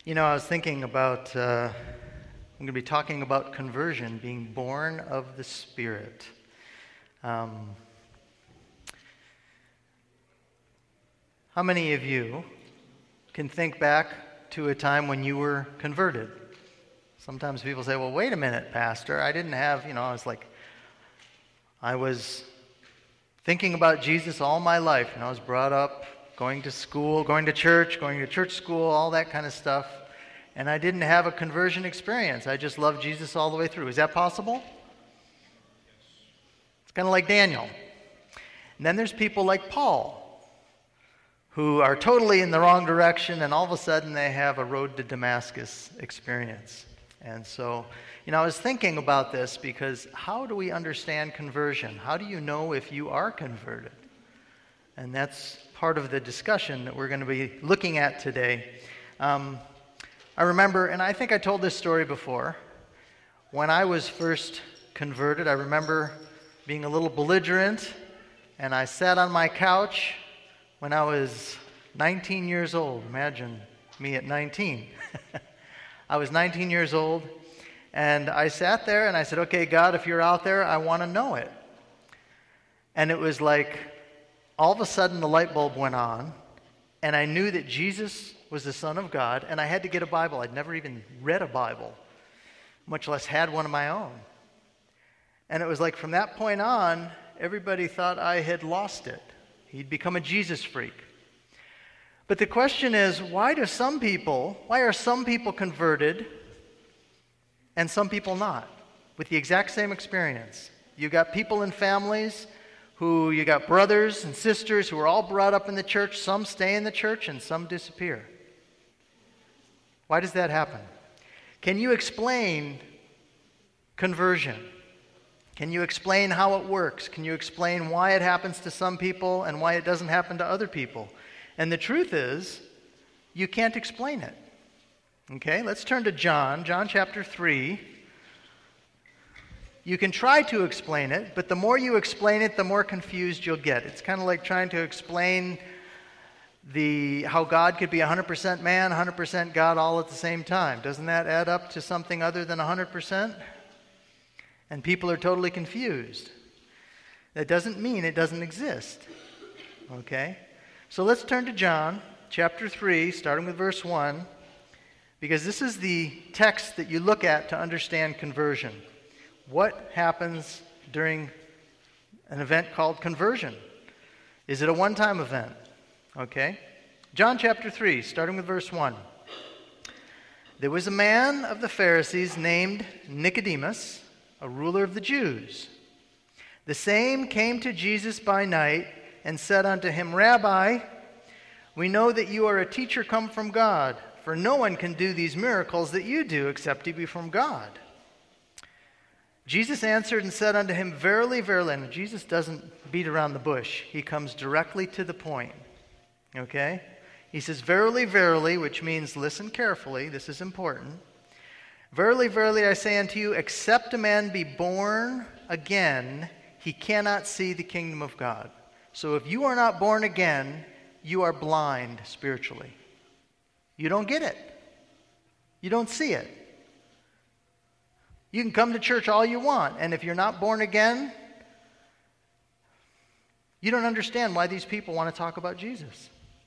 I was thinking about, I'm going to be talking about conversion, being born of the Spirit. How many of you can think back to a time when you were converted? Sometimes people say, well, wait a minute, Pastor. I didn't have, I was thinking about Jesus all my life. I was brought up going to school, going to church school, all that kind of stuff. And I didn't have a conversion experience. I just loved Jesus all the way through. Is that possible? It's kind of like Daniel. And then there's people like Paul, who are totally in the wrong direction, and all of a sudden they have a road to Damascus experience. And so, I was thinking about this because how do we understand conversion? How do you know if you are converted? And that's part of the discussion that we're going to be looking at today. I remember, and I think I told this story before, when I was first converted, I remember being a little belligerent, and I sat on my couch when I was 19 years old. Imagine me at 19. I was 19 years old, and I sat there and I said, okay, God, if you're out there, I want to know it. And it was like, all of a sudden the light bulb went on, and I knew that Jesus was the Son of God, and I had to get a Bible. I'd never even read a Bible, much less had one of my own. And it was like from that point on, everybody thought I had lost it. He'd become a Jesus freak. But the question is, why are some people converted and some people not, with the exact same experience? You got people in families who, you got brothers and sisters who are all brought up in the church. Some stay in the church and some disappear. Why does that happen? Can you explain conversion? Can you explain how it works? Can you explain why it happens to some people and why it doesn't happen to other people? And the truth is, you can't explain it. Okay, let's turn to John chapter 3. You can try to explain it, but the more you explain it, the more confused you'll get. It's kind of like trying to explain how God could be 100% man, 100% God all at the same time. Doesn't that add up to something other than 100%? And people are totally confused. That doesn't mean it doesn't exist. Okay? So let's turn to John chapter 3, starting with verse 1, because this is the text that you look at to understand conversion. What happens during an event called conversion? Is it a one-time event? Okay. John chapter 3, starting with verse 1. There was a man of the Pharisees named Nicodemus, a ruler of the Jews. The same came to Jesus by night and said unto him, Rabbi, we know that you are a teacher come from God, for no one can do these miracles that you do except he be from God. Jesus answered and said unto him, Verily, verily, and Jesus doesn't beat around the bush. He comes directly to the point. Okay? He says, Verily, verily, which means listen carefully. This is important. Verily, verily, I say unto you, except a man be born again, he cannot see the kingdom of God. So if you are not born again, you are blind spiritually. You don't get it. You don't see it. You can come to church all you want, and if you're not born again, you don't understand why these people want to talk about Jesus.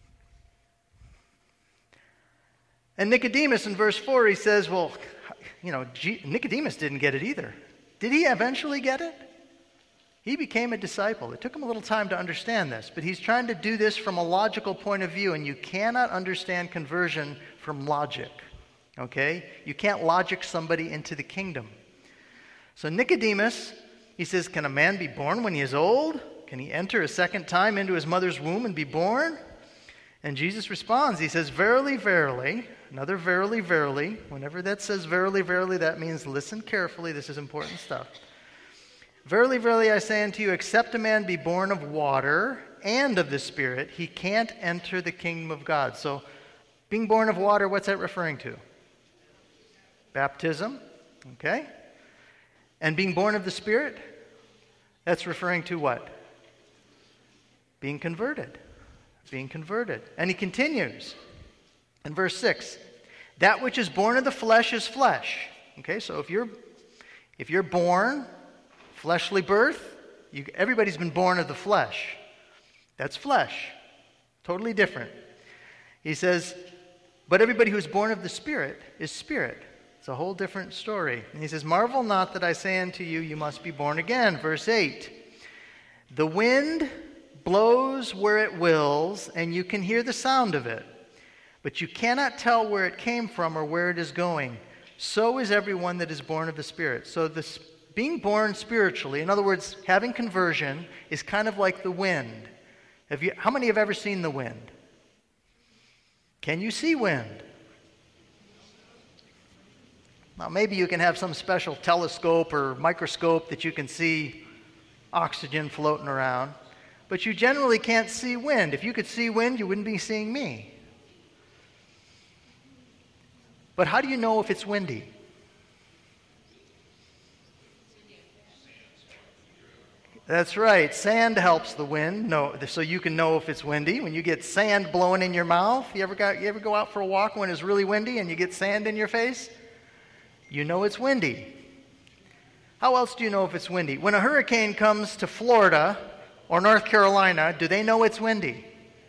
And Nicodemus in verse 4, he says, well, Nicodemus didn't get it either. Did he eventually get it? He became a disciple. It took him a little time to understand this, but he's trying to do this from a logical point of view, and you cannot understand conversion from logic. Okay? You can't logic somebody into the kingdom. So Nicodemus, he says, can a man be born when he is old? Can he enter a second time into his mother's womb and be born? And Jesus responds. He says, Verily, verily, another verily, verily. Whenever that says verily, verily, that means listen carefully. This is important stuff. Verily, verily, I say unto you, except a man be born of water and of the Spirit, he can't enter the kingdom of God. So being born of water, what's that referring to? Baptism. Okay? And being born of the Spirit, that's referring to what? Being converted. Being converted. And he continues in verse 6. That which is born of the flesh is flesh. Okay, so if you're born, fleshly birth, everybody's been born of the flesh. That's flesh. Totally different. He says, but everybody who's born of the Spirit is spirit. It's a whole different story. And he says, marvel not that I say unto you, you must be born again. Verse 8. The wind blows where it wills, and you can hear the sound of it, but you cannot tell where it came from or where it is going. So is everyone that is born of the Spirit. So this being born spiritually, in other words, having conversion, is kind of like the wind. How many have ever seen the wind? Can you see wind? Now, maybe you can have some special telescope or microscope that you can see oxygen floating around, but you generally can't see wind. If you could see wind, you wouldn't be seeing me. But how do you know if it's windy? That's right. Sand helps the wind, so you can know if it's windy. When you get sand blowing in your mouth, you ever go out for a walk when it's really windy and you get sand in your face? You know it's windy. How else do you know if it's windy? When a hurricane comes to Florida or North Carolina, do they know it's windy?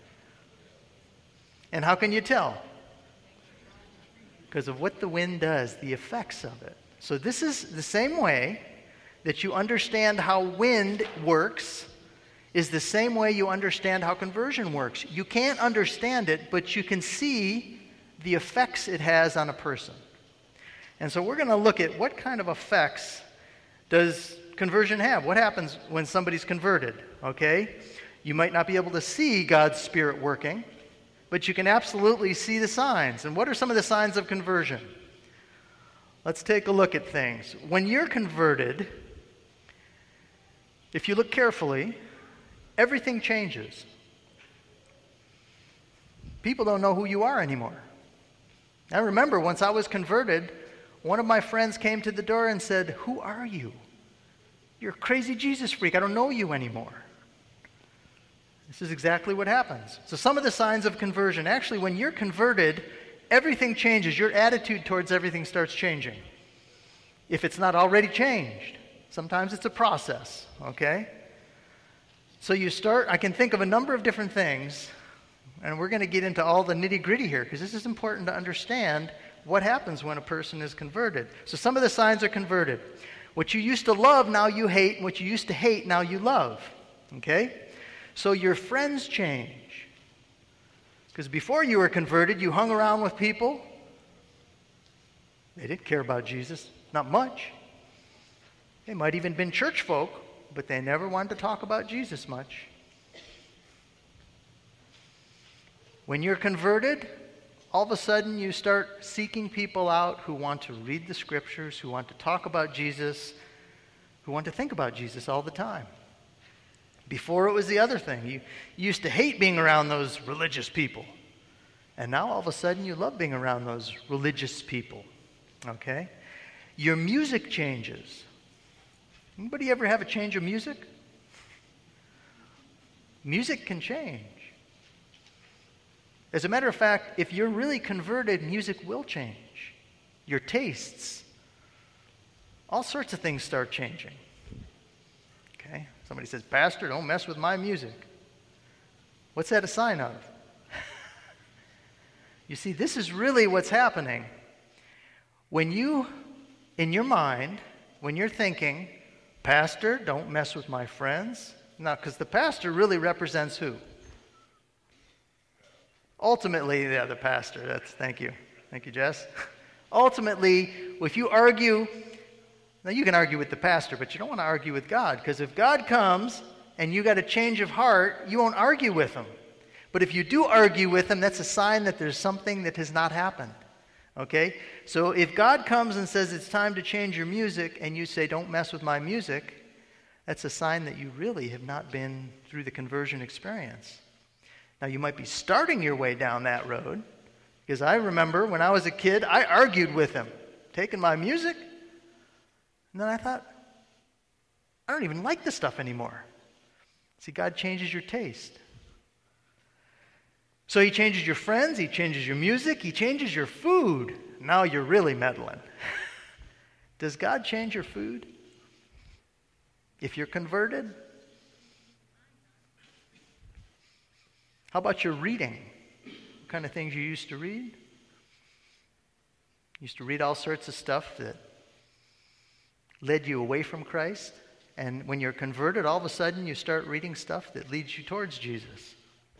And how can you tell? Because of what the wind does, the effects of it. So this is the same way that you understand how wind works is the same way you understand how conversion works. You can't understand it, but you can see the effects it has on a person. And so we're going to look at what kind of effects does conversion have? What happens when somebody's converted? Okay? You might not be able to see God's Spirit working, but you can absolutely see the signs. And what are some of the signs of conversion? Let's take a look at things. When you're converted, if you look carefully, everything changes. People don't know who you are anymore. I remember once I was converted, one of my friends came to the door and said, "Who are you? You're a crazy Jesus freak. I don't know you anymore." This is exactly what happens. So some of the signs of conversion. Actually, when you're converted, everything changes. Your attitude towards everything starts changing. If it's not already changed. Sometimes it's a process, okay? So I can think of a number of different things, and we're going to get into all the nitty-gritty here, because this is important to understand what happens when a person is converted. So some of the signs are converted. What you used to love, now you hate, and what you used to hate, now you love, okay? So your friends change. Because before you were converted, you hung around with people. They didn't care about Jesus, not much. They might even been church folk, but they never wanted to talk about Jesus much. When you're converted, all of a sudden you start seeking people out who want to read the scriptures, who want to talk about Jesus, who want to think about Jesus all the time. Before it was the other thing. You used to hate being around those religious people. And now all of a sudden you love being around those religious people. Okay? Your music changes. Anybody ever have a change of music? Music can change. As a matter of fact, if you're really converted, music will change. Your tastes. All sorts of things start changing. Okay? Somebody says, "Pastor, don't mess with my music." What's that a sign of? You see, this is really what's happening. When you, in your mind, when you're thinking, "Pastor, don't mess with my friends." Now, because the pastor really represents who? Ultimately, the pastor. Thank you. Thank you, Jess. Ultimately, if you argue, now you can argue with the pastor, but you don't want to argue with God, because if God comes and you got a change of heart, you won't argue with him. But if you do argue with him, that's a sign that there's something that has not happened. Okay? So if God comes and says it's time to change your music, and you say, "Don't mess with my music," that's a sign that you really have not been through the conversion experience. Now, you might be starting your way down that road, because I remember when I was a kid, I argued with him, taking my music, and then I thought, I don't even like this stuff anymore. See, God changes your taste. So he changes your friends, he changes your music, he changes your food. Now you're really meddling. Does God change your food if you're converted? How about your reading? What kind of things you used to read? You used to read all sorts of stuff that led you away from Christ. And when you're converted, all of a sudden you start reading stuff that leads you towards Jesus.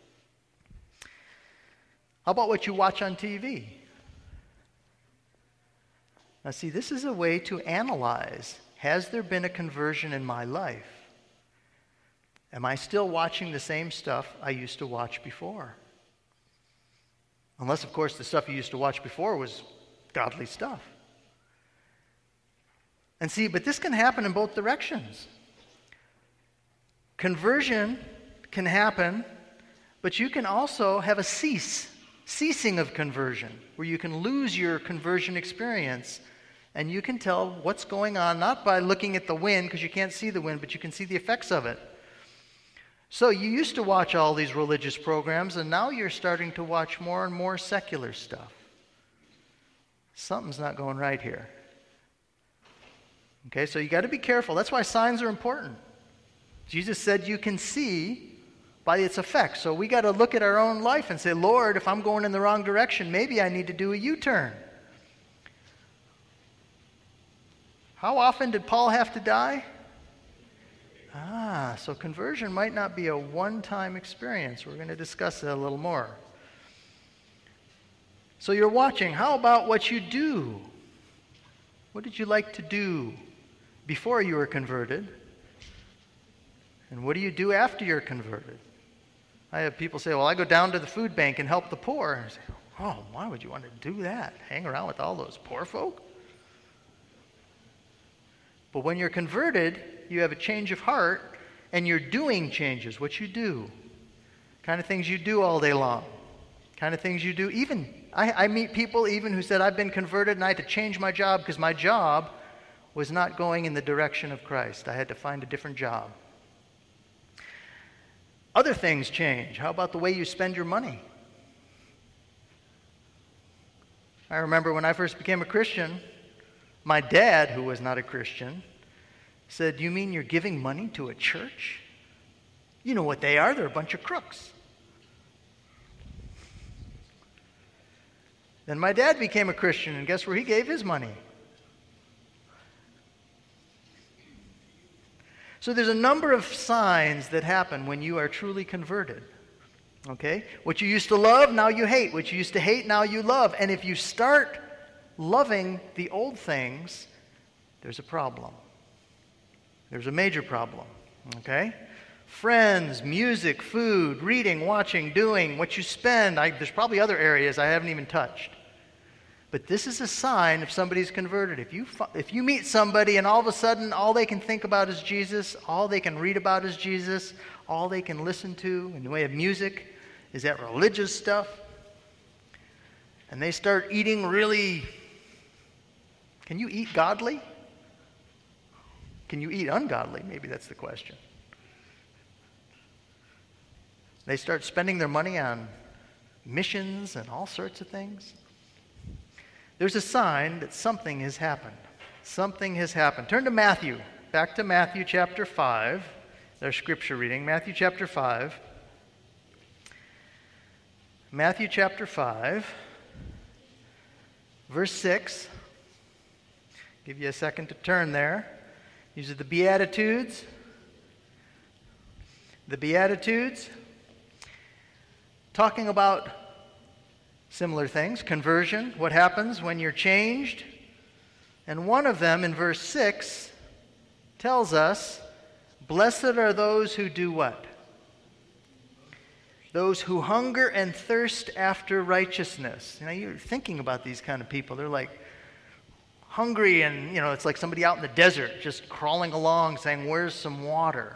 How about what you watch on TV? Now see, this is a way to analyze, has there been a conversion in my life? Am I still watching the same stuff I used to watch before? Unless, of course, the stuff you used to watch before was godly stuff. And see, but this can happen in both directions. Conversion can happen, but you can also have a ceasing of conversion, where you can lose your conversion experience, and you can tell what's going on, not by looking at the wind, because you can't see the wind, but you can see the effects of it. So you used to watch all these religious programs, and now you're starting to watch more and more secular stuff. Something's not going right here. Okay, so you got to be careful. That's why signs are important. Jesus said you can see by its effects. So we got to look at our own life and say, Lord, if I'm going in the wrong direction, maybe I need to do a U-turn. How often did Paul have to die? So conversion might not be a one-time experience. We're going to discuss that a little more. So you're watching. How about what you do? What did you like to do before you were converted? And what do you do after you're converted? I have people say, well, I go down to the food bank and help the poor. And I say, oh, why would you want to do that? Hang around with all those poor folk? But when you're converted, you have a change of heart, and you're doing changes, what you do. Kind of things you do all day long. Kind of things you do. Even, I meet people even who said, I've been converted and I had to change my job because my job was not going in the direction of Christ. I had to find a different job. Other things change. How about the way you spend your money? I remember when I first became a Christian, my dad, who was not a Christian, said, you mean you're giving money to a church? You know what they are. They're a bunch of crooks. Then my dad became a Christian, and guess where he gave his money? So there's a number of signs that happen when you are truly converted. Okay? What you used to love, now you hate. What you used to hate, now you love. And if you start loving the old things, there's a problem. There's a major problem. Okay? Friends, music, food, reading, watching, doing, what you spend. There's probably other areas I haven't even touched. But this is a sign if somebody's converted. If you meet somebody and all of a sudden all they can think about is Jesus, all they can read about is Jesus, all they can listen to in the way of music is that religious stuff, and they start eating really... Can you eat godly? Can you eat ungodly? Maybe that's the question. They start spending their money on missions and all sorts of things. There's a sign that something has happened. Something has happened. Turn to Matthew. Back to Matthew chapter 5. Their scripture reading. Matthew chapter 5. Matthew chapter 5. Verse 6. Give you a second to turn there. These are the Beatitudes. The Beatitudes. Talking about similar things, conversion, what happens when you're changed. And one of them in verse 6 tells us, blessed are those who do what? Those who hunger and thirst after righteousness. You know, you're thinking about these kind of people. They're like hungry and, you know, it's like somebody out in the desert just crawling along saying, where's some water?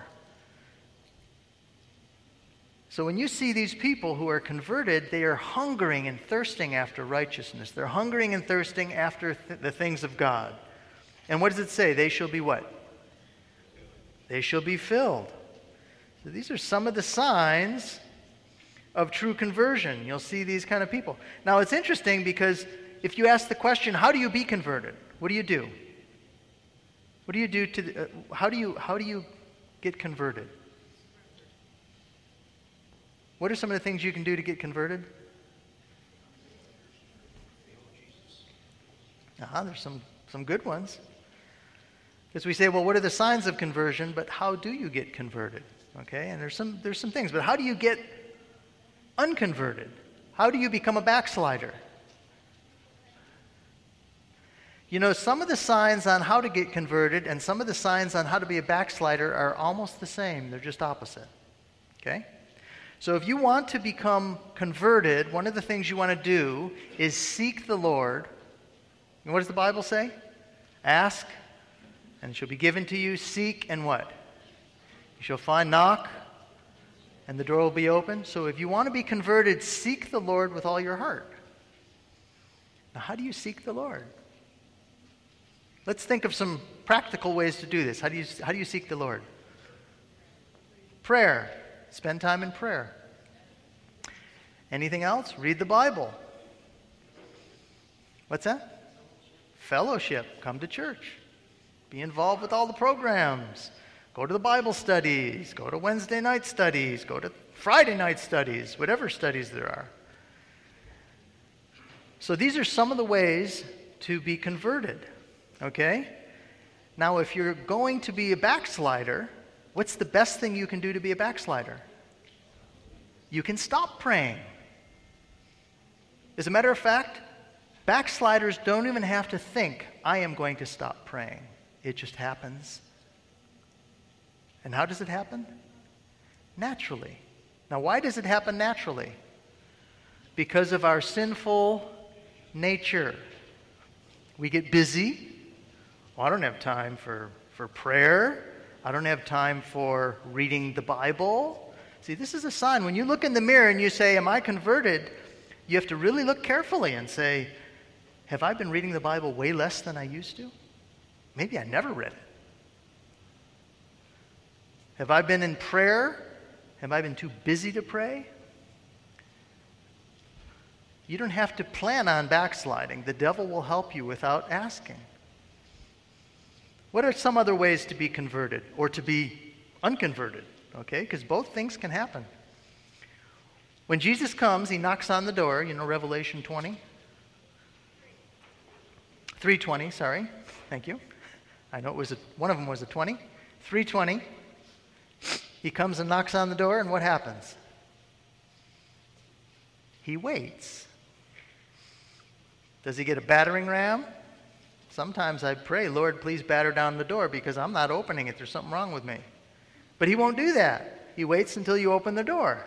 So when you see these people who are converted, they are hungering and thirsting after righteousness. They're hungering and thirsting after the things of God. And what does it say? They shall be what? They shall be filled. So these are some of the signs of true conversion. You'll see these kind of people. Now, it's interesting because if you ask the question, how do you be converted? What do you do? What do you do to how do you get converted? What are some of the things you can do to get converted? There's some good ones. Because we say, well, what are the signs of conversion? But how do you get converted? Okay, and there's some things. But how do you get unconverted? How do you become a backslider? You know, some of the signs on how to get converted and some of the signs on how to be a backslider are almost the same. They're just opposite. Okay? So if you want to become converted, one of the things you want to do is seek the Lord. And what does the Bible say? Ask, and it shall be given to you. Seek, and what? You shall find. Knock, and the door will be open. So if you want to be converted, seek the Lord with all your heart. Now, how do you seek the Lord? Let's think of some practical ways to do this. How do you seek the Lord? Prayer. Spend time in prayer. Anything else? Read the Bible. What's that? Fellowship. Come to church. Be involved with all the programs. Go to the Bible studies. Go to Wednesday night studies. Go to Friday night studies. Whatever studies there are. So these are some of the ways to be converted. Okay? Now, if you're going to be a backslider, what's the best thing you can do to be a backslider? You can stop praying. As a matter of fact, backsliders don't even have to think, I am going to stop praying. It just happens. And how does it happen? Naturally. Now, why does it happen naturally? Because of our sinful nature. We get busy. Well, I don't have time for prayer. I don't have time for reading the Bible. See, this is a sign. When you look in the mirror and you say, am I converted? You have to really look carefully and say, have I been reading the Bible way less than I used to? Maybe I never read it. Have I been in prayer? Have I been too busy to pray? You don't have to plan on backsliding. The devil will help you without asking. What are some other ways to be converted or to be unconverted? Okay, because both things can happen. When Jesus comes, he knocks on the door. You know Revelation 20? 3:20, sorry. Thank you. I know one of them was a 20. 3:20. He comes and knocks on the door, and what happens? He waits. Does he get a battering ram? Sometimes I pray, Lord, please batter down the door because I'm not opening it. There's something wrong with me. But he won't do that. He waits until you open the door.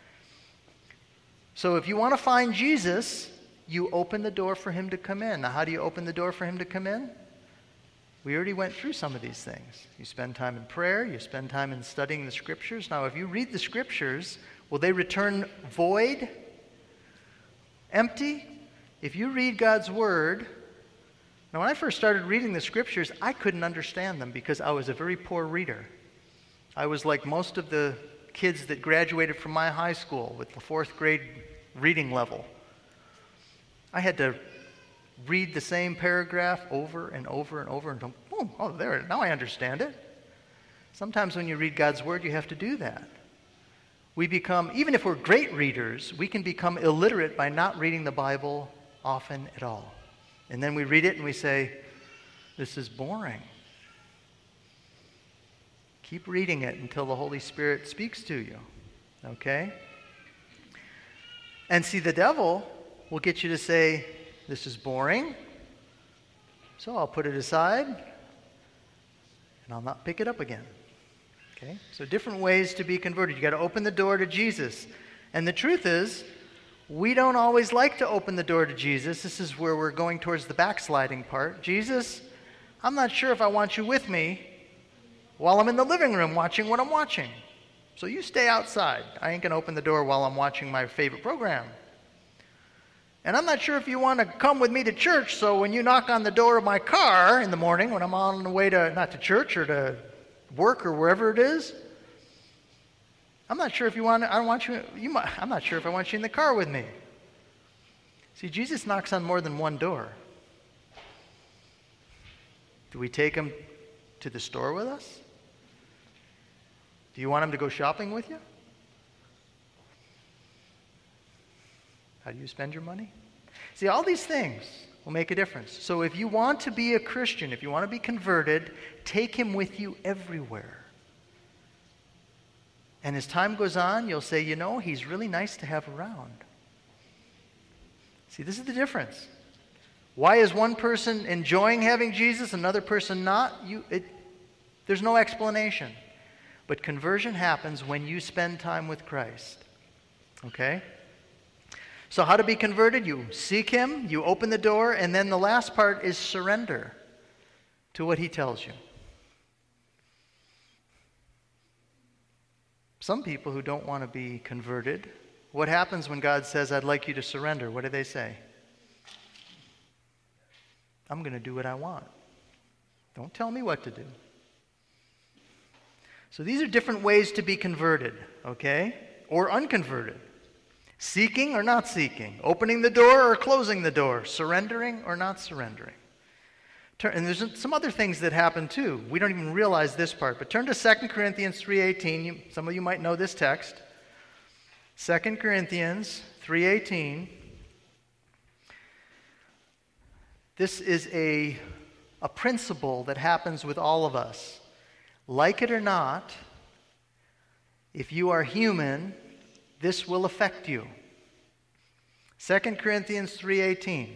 So if you want to find Jesus, you open the door for him to come in. Now, how do you open the door for him to come in? We already went through some of these things. You spend time in prayer. You spend time in studying the Scriptures. Now, if you read the Scriptures, will they return void? Empty? If you read God's Word... Now, when I first started reading the Scriptures, I couldn't understand them because I was a very poor reader. I was like most of the kids that graduated from my high school with the 4th grade reading level. I had to read the same paragraph over and over and over and go, oh, there, now I understand it. Sometimes when you read God's Word, you have to do that. We become, even if we're great readers, we can become illiterate by not reading the Bible often at all. And then we read it and we say, this is boring. Keep reading it until the Holy Spirit speaks to you. Okay? And see, the devil will get you to say, this is boring, so I'll put it aside and I'll not pick it up again. Okay? So different ways to be converted. You got to open the door to Jesus. And the truth is, we don't always like to open the door to Jesus. This is where we're going towards the backsliding part. Jesus, I'm not sure if I want you with me while I'm in the living room watching what I'm watching. So you stay outside. I ain't going to open the door while I'm watching my favorite program. And I'm not sure if you want to come with me to church, so when you knock on the door of my car in the morning when I'm on the way to, not to church or to work or wherever it is, I'm not sure if you want, I don't want you, I'm not sure if I want you in the car with me. See, Jesus knocks on more than one door. Do we take him to the store with us? Do you want him to go shopping with you? How do you spend your money? See, all these things will make a difference. So if you want to be a Christian, if you want to be converted, take him with you everywhere. And as time goes on, you'll say, he's really nice to have around. See, this is the difference. Why is one person enjoying having Jesus, another person not? There's no explanation. But conversion happens when you spend time with Christ. Okay? So how to be converted? You seek him, you open the door, and then the last part is surrender to what he tells you. Some people who don't want to be converted, what happens when God says, I'd like you to surrender? What do they say? I'm going to do what I want. Don't tell me what to do. So these are different ways to be converted, okay? Or unconverted. Seeking or not seeking. Opening the door or closing the door. Surrendering or not surrendering. And there's some other things that happen too. We don't even realize this part. But turn to 2 Corinthians 3:18. Some of you might know this text. 2 Corinthians 3:18. This is a principle that happens with all of us. Like it or not, if you are human, this will affect you. 2 Corinthians 3:18.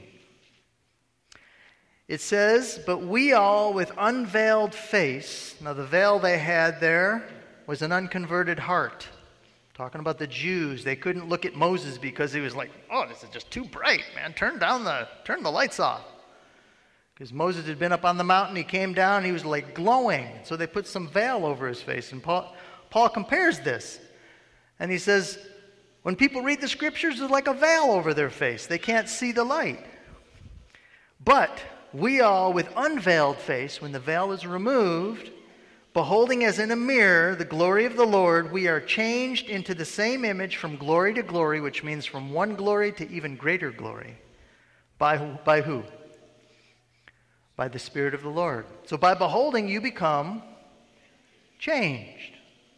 It says, but we all with unveiled face. Now the veil they had there was an unconverted heart. Talking about the Jews. They couldn't look at Moses because he was like, oh, this is just too bright, man. Turn the lights off. Because Moses had been up on the mountain, he came down, and he was like glowing. So they put some veil over his face. And Paul compares this. And he says, when people read the scriptures, there's like a veil over their face. They can't see the light. But we all, with unveiled face, when the veil is removed, beholding as in a mirror the glory of the Lord, we are changed into the same image from glory to glory, which means from one glory to even greater glory. By who? By the Spirit of the Lord. So by beholding, you become changed.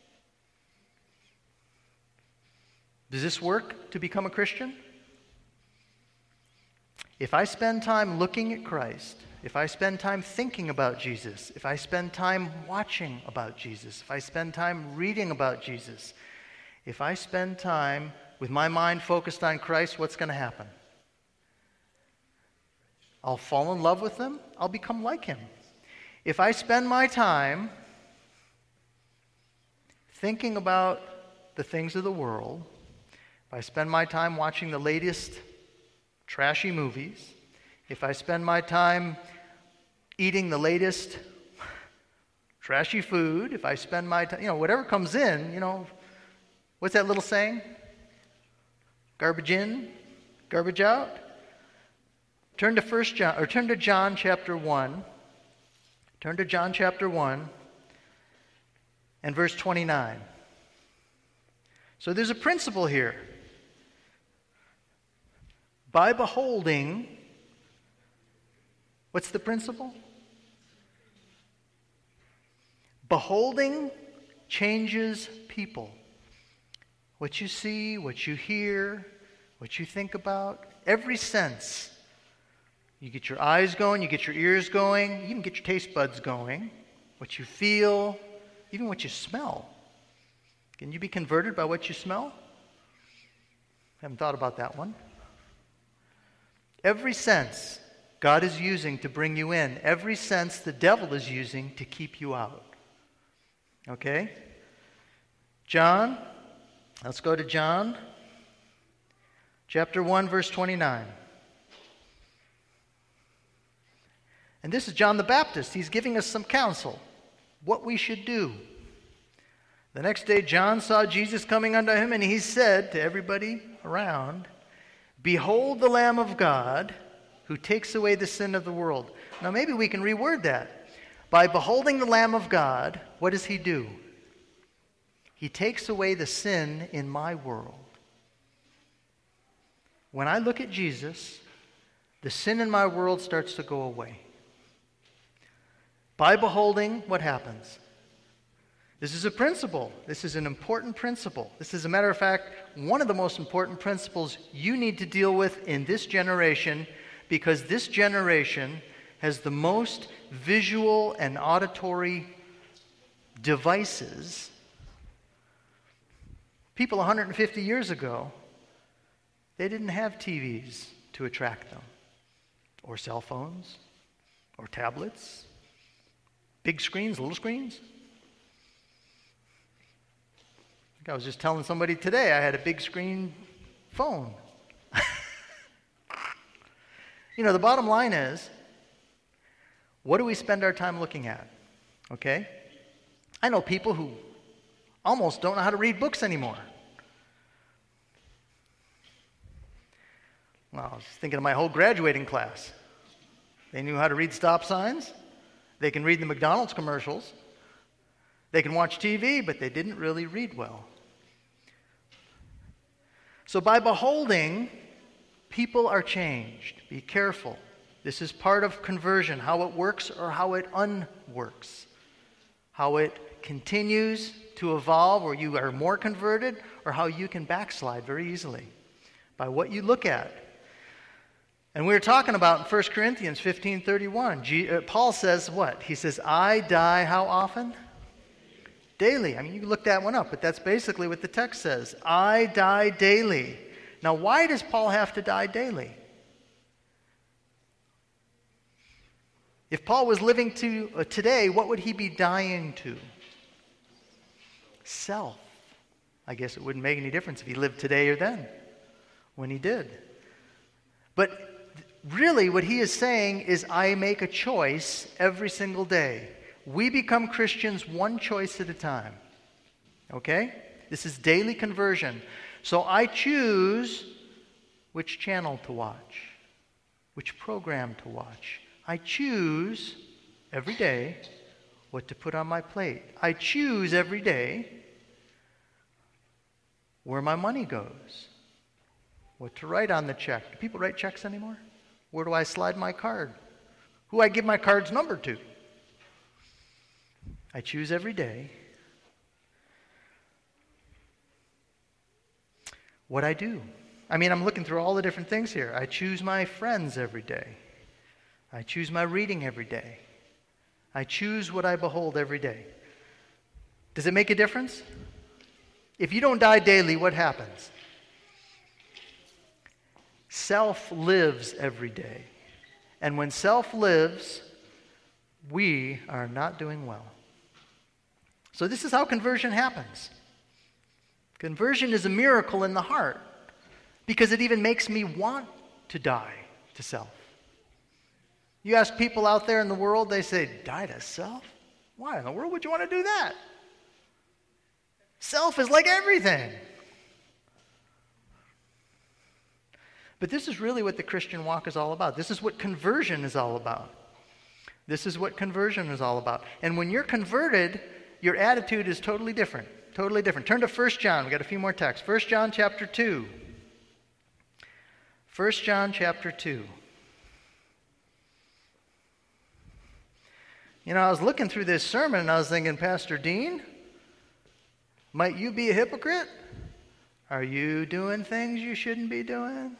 Does this work to become a Christian? If I spend time looking at Christ, if I spend time thinking about Jesus, if I spend time watching about Jesus, if I spend time reading about Jesus, if I spend time with my mind focused on Christ, what's going to happen? I'll fall in love with him. I'll become like him. If I spend my time thinking about the things of the world, if I spend my time watching the latest trashy movies, if I spend my time eating the latest trashy food, if I spend my time, whatever comes in, what's that little saying? Garbage in, garbage out. Turn to John chapter 1. Turn to John chapter 1 and verse 29. So there's a principle here. By beholding, what's the principle? Beholding changes people. What you see, what you hear, what you think about, every sense. You get your eyes going, you get your ears going, you even get your taste buds going, what you feel, even what you smell. Can you be converted by what you smell? Haven't thought about that one. Every sense God is using to bring you in. Every sense the devil is using to keep you out. Okay? John, let's go to John chapter 1, verse 29. And this is John the Baptist. He's giving us some counsel, what we should do. The next day John saw Jesus coming unto him, and he said to everybody around, behold the Lamb of God who takes away the sin of the world. Now maybe we can reword that. By beholding the Lamb of God, what does he do? He takes away the sin in my world. When I look at Jesus, the sin in my world starts to go away. By beholding, what happens? This is a principle. This is an important principle. This is, a matter of fact, one of the most important principles you need to deal with in this generation, because this generation has the most visual and auditory devices. People 150 years ago, they didn't have TVs to attract them, or cell phones, or tablets, big screens, little screens. I was just telling somebody today I had a big screen phone. The bottom line is, what do we spend our time looking at? Okay? I know people who almost don't know how to read books anymore. Well, I was thinking of my whole graduating class. They knew how to read stop signs. They can read the McDonald's commercials. They can watch TV, but they didn't really read well. So by beholding, people are changed. Be careful. This is part of conversion, how it works or how it unworks. How it continues to evolve, or you are more converted, or how you can backslide very easily by what you look at. And we were talking about in 1 Corinthians 15:31. Paul says what? He says, I die how often? Daily. I mean, you can look that one up, but that's basically what the text says. I die daily. Now, why does Paul have to die daily? If Paul was living today, what would he be dying to? Self. I guess it wouldn't make any difference if he lived today or then, when he did. But really what he is saying is, I make a choice every single day. We become Christians one choice at a time. Okay? This is daily conversion. So I choose which channel to watch, which program to watch. I choose every day what to put on my plate. I choose every day where my money goes, what to write on the check. Do people write checks anymore? Where do I slide my card? Who I give my card's number to? I choose every day what I do. I mean, I'm looking through all the different things here. I choose my friends every day. I choose my reading every day. I choose what I behold every day. Does it make a difference? If you don't die daily, what happens? Self lives every day. And when self lives, we are not doing well. So this is how conversion happens. Conversion is a miracle in the heart because it even makes me want to die to self. You ask people out there in the world, they say, die to self? Why in the world would you want to do that? Self is like everything. But this is really what the Christian walk is all about. This is what conversion is all about. This is what conversion is all about. And when you're converted, your attitude is totally different. Totally different. Turn to 1 John. We've got a few more texts. 1 John chapter 2. 1 John chapter 2. I was looking through this sermon and I was thinking, Pastor Dean, might you be a hypocrite? Are you doing things you shouldn't be doing?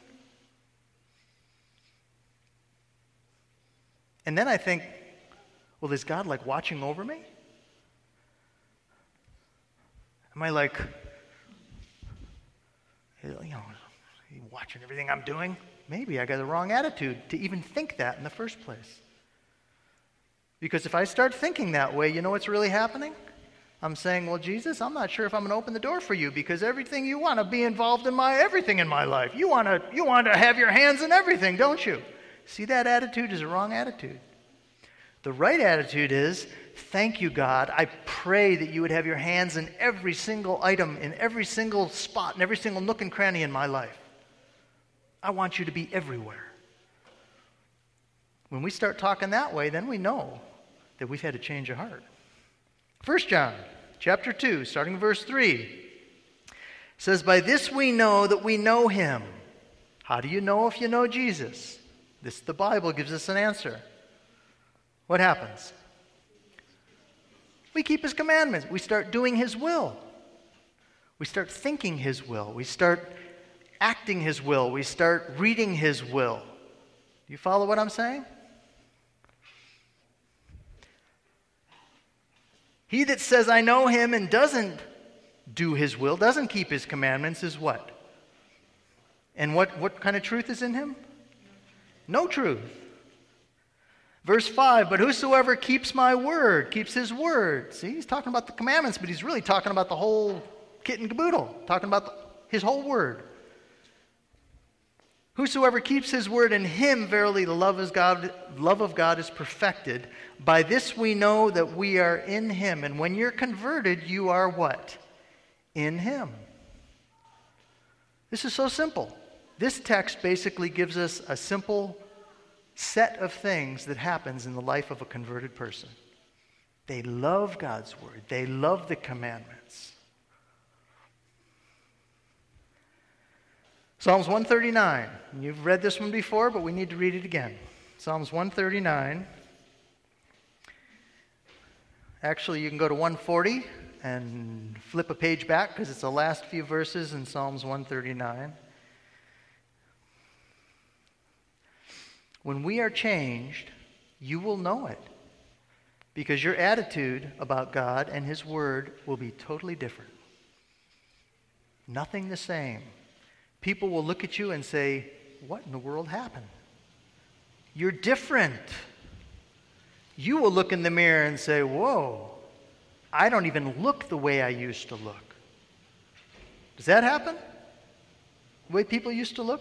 And then I think, well, is God like watching over me? Am I like, watching everything I'm doing? Maybe I got the wrong attitude to even think that in the first place. Because if I start thinking that way, you know what's really happening? I'm saying, well, Jesus, I'm not sure if I'm going to open the door for you because everything you want to be involved in everything in my life. You want to have your hands in everything, don't you? See, that attitude is a wrong attitude. The right attitude is, thank you, God. I pray that you would have your hands in every single item, in every single spot, in every single nook and cranny in my life. I want you to be everywhere. When we start talking that way, then we know that we've had a change of heart. 1 John chapter 2, starting verse 3. Says, by this we know that we know him. How do you know if you know Jesus? The Bible gives us an answer. What happens? We keep his commandments. We start doing his will. We start thinking his will. We start acting his will. We start reading his will. Do you follow what I'm saying? He that says, I know him, and doesn't do his will, doesn't keep his commandments, is what? And what kind of truth is in him? No truth. Verse 5, but whosoever keeps my word, keeps his word. See, he's talking about the commandments, but he's really talking about the whole kit and caboodle, talking about his whole word. Whosoever keeps his word, in him verily the love of God is perfected. By this we know that we are in him. And when you're converted, you are what? In him. This is so simple. This text basically gives us a simple set of things that happens in the life of a converted person. They love God's word. They love the commandments. Psalms 139. You've read this one before, but we need to read it again. Psalms 139. Actually, you can go to 140 and flip a page back because it's the last few verses in Psalms 139. When we are changed, you will know it because your attitude about God and his word will be totally different. Nothing the same. People will look at you and say, what in the world happened? You're different. You will look in the mirror and say, whoa, I don't even look the way I used to look. Does that happen? The way people used to look?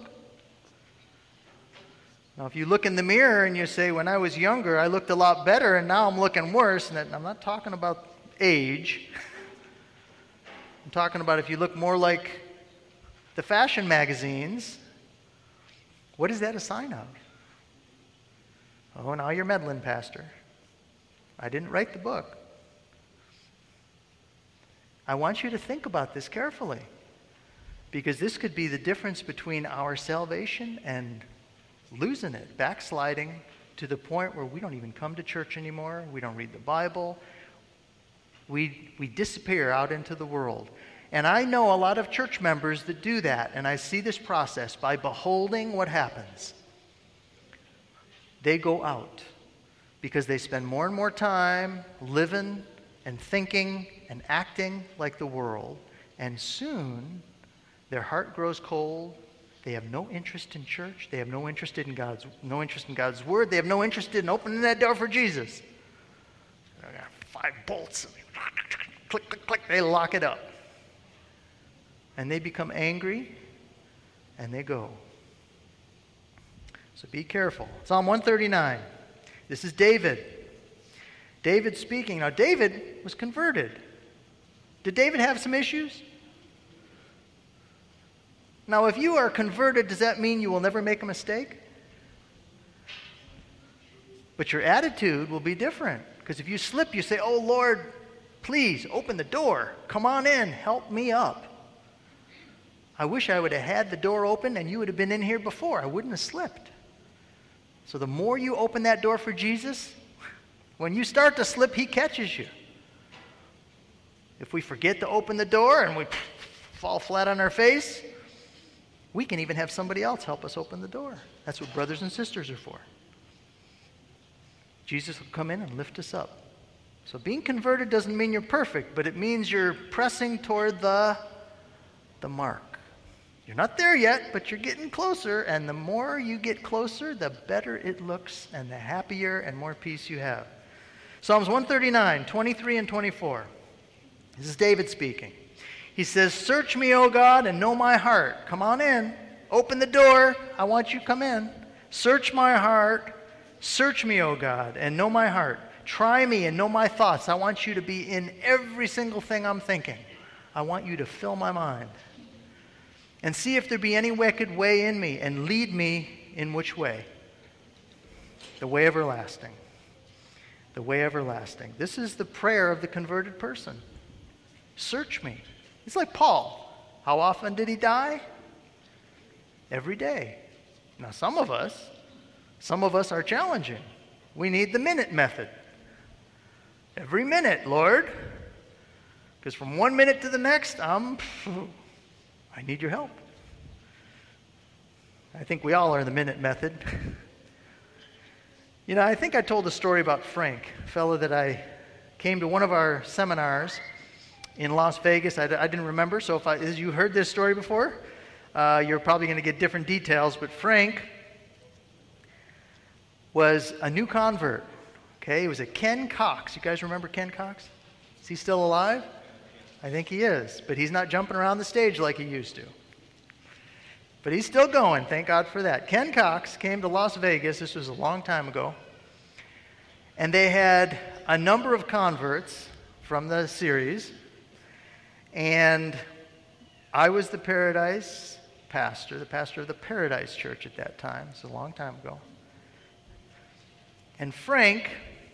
Now, if you look in the mirror and you say, when I was younger, I looked a lot better, and now I'm looking worse, and I'm not talking about age. I'm talking about if you look more like the fashion magazines, what is that a sign of? Oh, now you're meddling, Pastor. I didn't write the book. I want you to think about this carefully, because this could be the difference between our salvation and losing it, backsliding to the point where we don't even come to church anymore, we don't read the Bible, we disappear out into the world. And I know a lot of church members that do that, and I see this process by beholding what happens. They go out because they spend more and more time living and thinking and acting like the world, and soon their heart grows cold. They have no interest in church. They have no interest in God's word. They have no interest in opening that door for Jesus. I got 5 bolts. Click, click, click. They lock it up. And they become angry, and they go. So be careful. Psalm 139. This is David. David speaking. Now, David was converted. Did David have some issues? Now, if you are converted, does that mean you will never make a mistake? But your attitude will be different. Because if you slip, you say, oh, Lord, please open the door. Come on in. Help me up. I wish I would have had the door open and you would have been in here before. I wouldn't have slipped. So the more you open that door for Jesus, when you start to slip, he catches you. If we forget to open the door and we fall flat on our face, we can even have somebody else help us open the door. That's what brothers and sisters are for. Jesus will come in and lift us up. So being converted doesn't mean you're perfect, but it means you're pressing toward the mark. You're not there yet, but you're getting closer, and the more you get closer, the better it looks, and the happier and more peace you have. Psalms 139, 23 and 24. This is David speaking. He says, search me, O God, and know my heart. Come on in. Open the door. I want you to come in. Search my heart. Search me, O God, and know my heart. Try me and know my thoughts. I want you to be in every single thing I'm thinking. I want you to fill my mind. And see if there be any wicked way in me, and lead me in which way? The way everlasting. The way everlasting. This is the prayer of the converted person. Search me. It's like Paul. How often did he die? Every day. Now, some of us are challenging. We need the minute method. Every minute, Lord. Because from 1 minute to the next, I need your help. I think we all are the minute method. You know, I think I told a story about Frank, a fellow that I came to one of our seminars in Las Vegas. I didn't remember, so if you heard this story before, you're probably going to get different details. But Frank was a new convert. Okay, he was a Ken Cox. You guys remember Ken Cox? Is he still alive? I think he is, but he's not jumping around the stage like he used to. But he's still going, thank God for that. Ken Cox came to Las Vegas, this was a long time ago, and they had a number of converts from the series, and I was the Paradise pastor, the pastor of the Paradise Church at that time. It's a long time ago. And Frank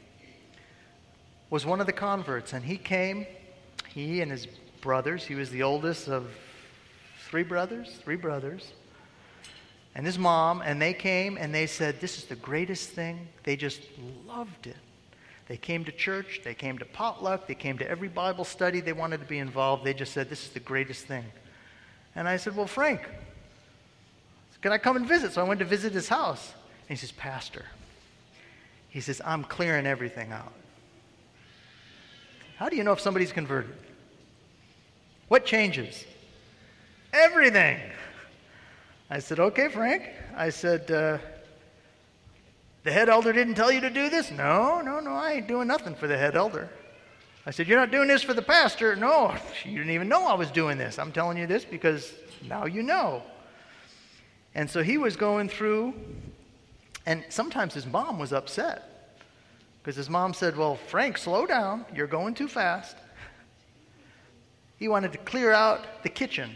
was one of the converts, and he came, he and his brothers, he was the oldest of three brothers, and his mom, and they came and they said, this is the greatest thing. They just loved it. They came to church, they came to potluck, they came to every Bible study, they wanted to be involved. They just said, this is the greatest thing. And I said, well, Frank, can I come and visit? So I went to visit his house. And he says, Pastor, he says, I'm clearing everything out. How do you know if somebody's converted? What changes? Everything. I said, okay, Frank. I said, the head elder didn't tell you to do this? No, I ain't doing nothing for the head elder. I said, you're not doing this for the pastor? No, you didn't even know I was doing this. I'm telling you this because now you know. And so he was going through, and sometimes his mom was upset because his mom said, well, Frank, slow down. You're going too fast. He wanted to clear out the kitchen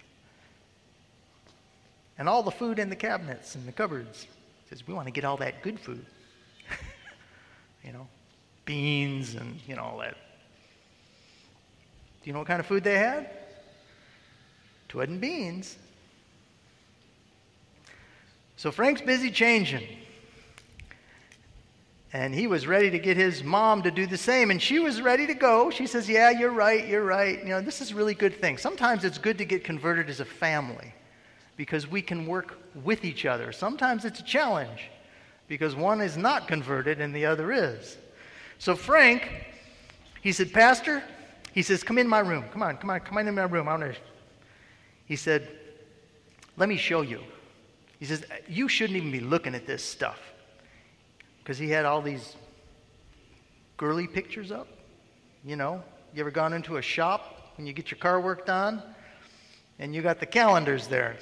and all the food in the cabinets and the cupboards. He says, we want to get all that good food. Beans and, all that. Do you know what kind of food they had? It wasn't beans. So Frank's busy changing. And he was ready to get his mom to do the same. And she was ready to go. She says, yeah, you're right. This is a really good thing. Sometimes it's good to get converted as a family because we can work with each other. Sometimes it's a challenge because one is not converted and the other is. So Frank, he said, Pastor, he says, come in my room. Come on in my room. He said, let me show you. He says, you shouldn't even be looking at this stuff. Because he had all these girly pictures up. You ever gone into a shop when you get your car worked on? And you got the calendars there.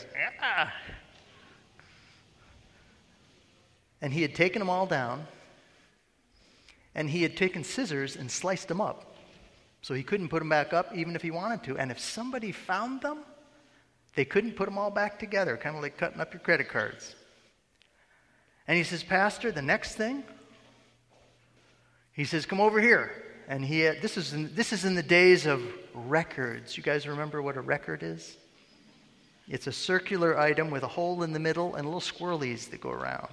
And he had taken them all down. And he had taken scissors and sliced them up. So he couldn't put them back up even if he wanted to. And if somebody found them, they couldn't put them all back together, kind of like cutting up your credit cards. And he says, Pastor, the next thing, he says, come over here. And this is in the days of records. You guys remember what a record is? It's a circular item with a hole in the middle and little squirrelies that go around.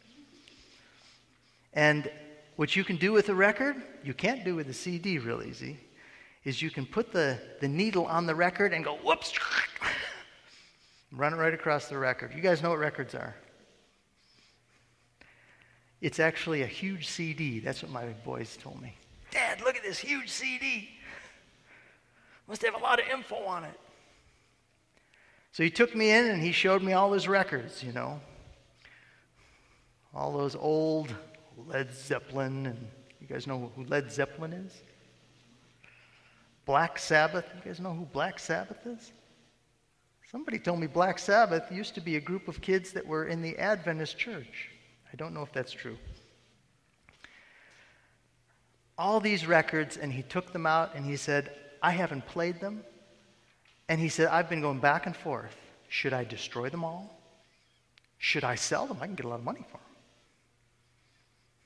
And what you can do with a record, you can't do with a CD real easy, is you can put the needle on the record and go, whoops, run it right across the record. You guys know what records are. It's actually a huge CD. That's what my boys told me. Dad, look at this huge CD. Must have a lot of info on it. So he took me in and he showed me all his records, All those old Led Zeppelin, and you guys know who Led Zeppelin is? Black Sabbath. You guys know who Black Sabbath is? Somebody told me Black Sabbath used to be a group of kids that were in the Adventist church. I don't know if that's true. All these records, and he took them out, and he said, I haven't played them. And he said, I've been going back and forth. Should I destroy them all? Should I sell them? I can get a lot of money for them.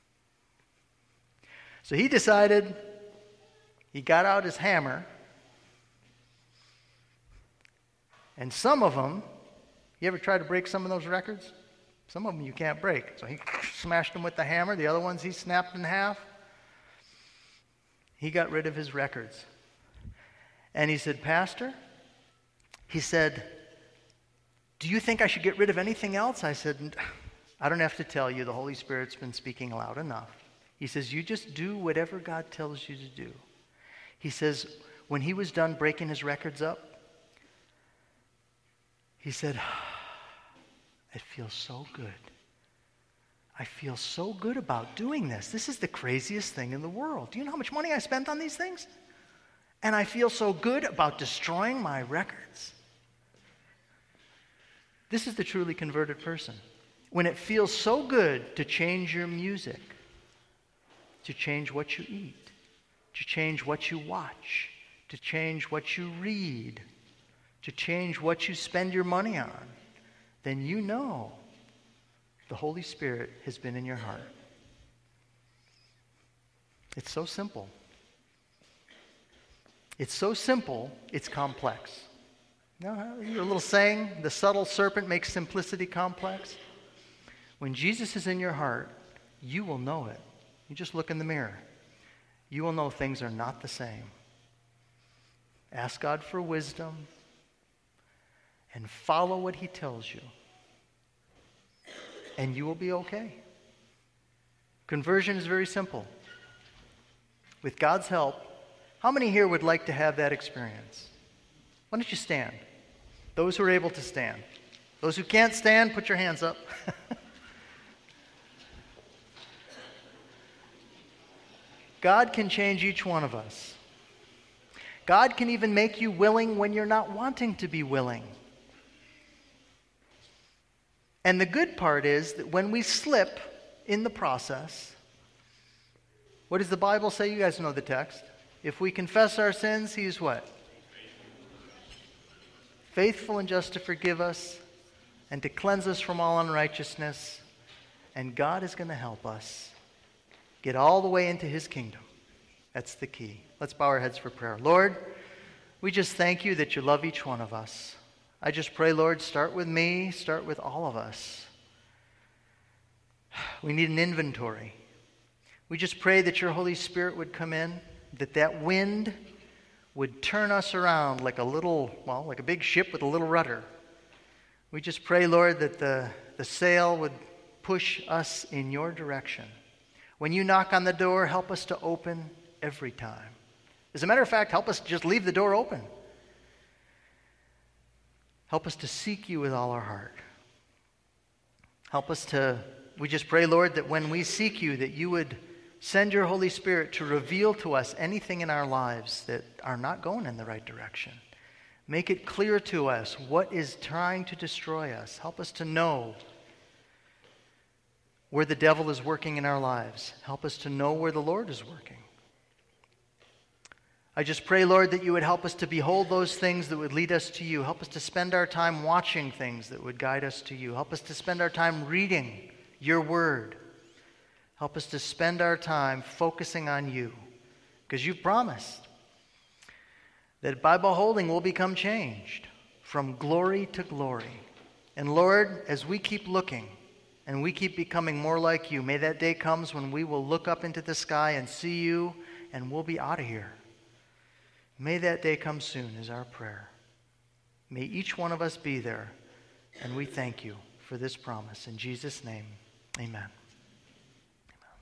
So he decided, he got out his hammer, And some of them, you ever try to break some of those records? Some of them you can't break. So he smashed them with the hammer. The other ones he snapped in half. He got rid of his records. And he said, Pastor, he said, do you think I should get rid of anything else? I said, I don't have to tell you. The Holy Spirit's been speaking loud enough. He says, you just do whatever God tells you to do. He says, when he was done breaking his records up, he said, it feels so good. I feel so good about doing this. This is the craziest thing in the world. Do you know how much money I spent on these things? And I feel so good about destroying my records. This is the truly converted person. When it feels so good to change your music, to change what you eat, to change what you watch, to change what you read, to change what you spend your money on, then you know the Holy Spirit has been in your heart. It's so simple. It's so simple, it's complex. You know, your little saying, the subtle serpent makes simplicity complex. When Jesus is in your heart, you will know it. You just look in the mirror. You will know things are not the same. Ask God for wisdom and follow what he tells you. And you will be okay. Conversion is very simple. With God's help, how many here would like to have that experience? Why don't you stand? Those who are able to stand. Those who can't stand, put your hands up. God can change each one of us. God can even make you willing when you're not wanting to be willing. And the good part is that when we slip in the process, what does the Bible say? You guys know the text. If we confess our sins, he is what? Faithful and just to forgive us and to cleanse us from all unrighteousness. And God is going to help us get all the way into his kingdom. That's the key. Let's bow our heads for prayer. Lord, we just thank you that you love each one of us. I just pray, Lord, start with me, start with all of us. We need an inventory. We just pray that your Holy Spirit would come in, that wind would turn us around like a big ship with a little rudder. We just pray, Lord, that the sail would push us in your direction. When you knock on the door, help us to open every time. As a matter of fact, help us just leave the door open. Help us to seek you with all our heart. We just pray, Lord, that when we seek you, that you would send your Holy Spirit to reveal to us anything in our lives that are not going in the right direction. Make it clear to us what is trying to destroy us. Help us to know where the devil is working in our lives. Help us to know where the Lord is working. I just pray, Lord, that you would help us to behold those things that would lead us to you. Help us to spend our time watching things that would guide us to you. Help us to spend our time reading your word. Help us to spend our time focusing on you, because you've promised that by beholding we'll become changed from glory to glory. And Lord, as we keep looking and we keep becoming more like you, may that day comes when we will look up into the sky and see you and we'll be out of here. May that day come soon is our prayer. May each one of us be there, and we thank you for this promise. In Jesus' name, amen.